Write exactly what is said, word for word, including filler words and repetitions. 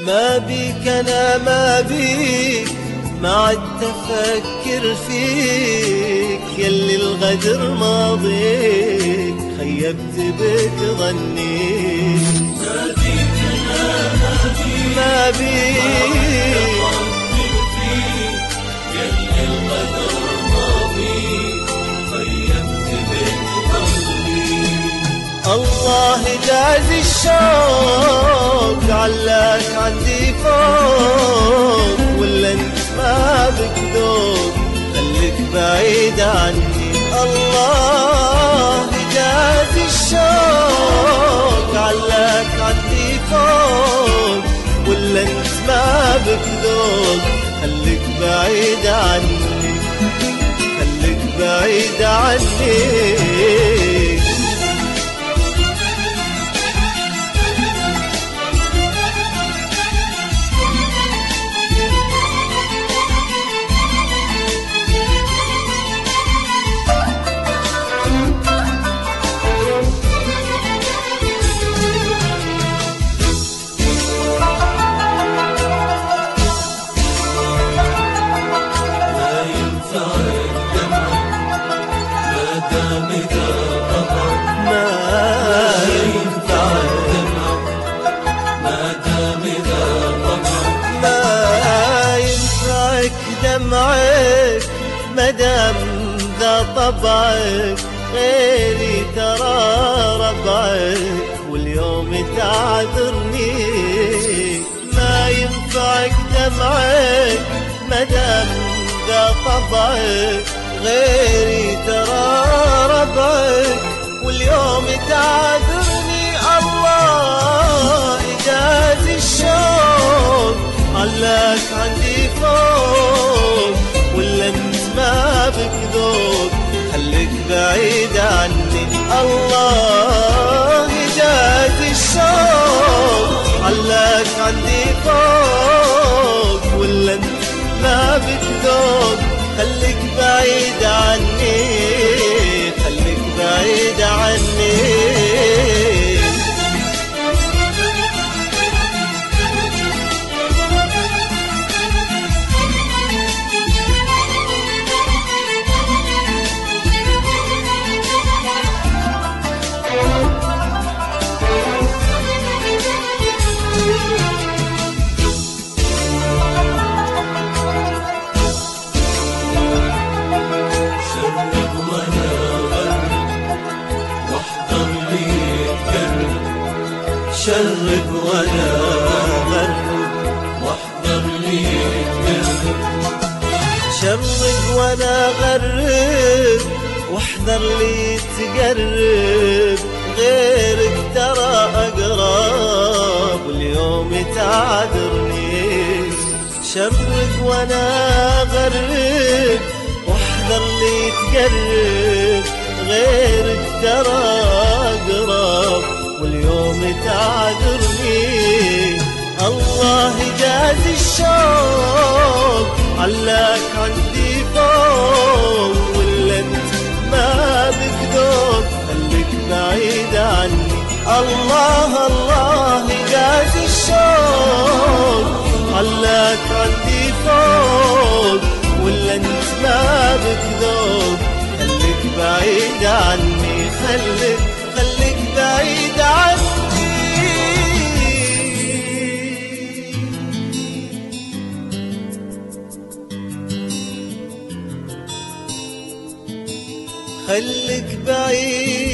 ما بيك أنا ما بيك، ما عدت أفكر فيك، يلي الغدر ماضيك خيبت بك ظني. ما بيك أنا ما بيك، ما بيك يلي الغدر ماضيك خيبت بك ظني. الله جازي الشوق علاك عندي فوق، ولا انت ما بك ذوق خليك بعيد عني. الله جازي الشوق علاك عندي فوق، ولا انت ما بك ذوق خليك بعيد عني، خليك بعيد عني. دمعك مدام ذا طبعك، غيري ترى ربعك واليوم تعذرني. ما ينفعك دمعك مدام ذا طبعك، غيري ترى ربعك واليوم تعذرني. الله إجازي الشوق علاك عندي فوق، ولا انت ما بك ذوق خليك بعيد عني. الله يجازي الشوق علاك عندي فوق، ولا انت ما بك ذوق خليك بعيد عني، خليك بعيد عني. شرب وانا غرب واحضر لي تقرب. شرب وانا غرب واحذر لي تقرب، غيرك ترى اقرب واليوم تعذرني. شرب وانا غرب واحذر لي تقرب، غيرك ترى اقرب واليوم تعذرني. الله جازي الشوق علاك عندي فوق، ولا انت ما بك ذوق خليك بعيد عني. الله الله جازي الشوق علاك عندي فوق، ولا انت ما بك ذوق خليك بعيد عني، خليك خليك بعيد عني. خليك بعيد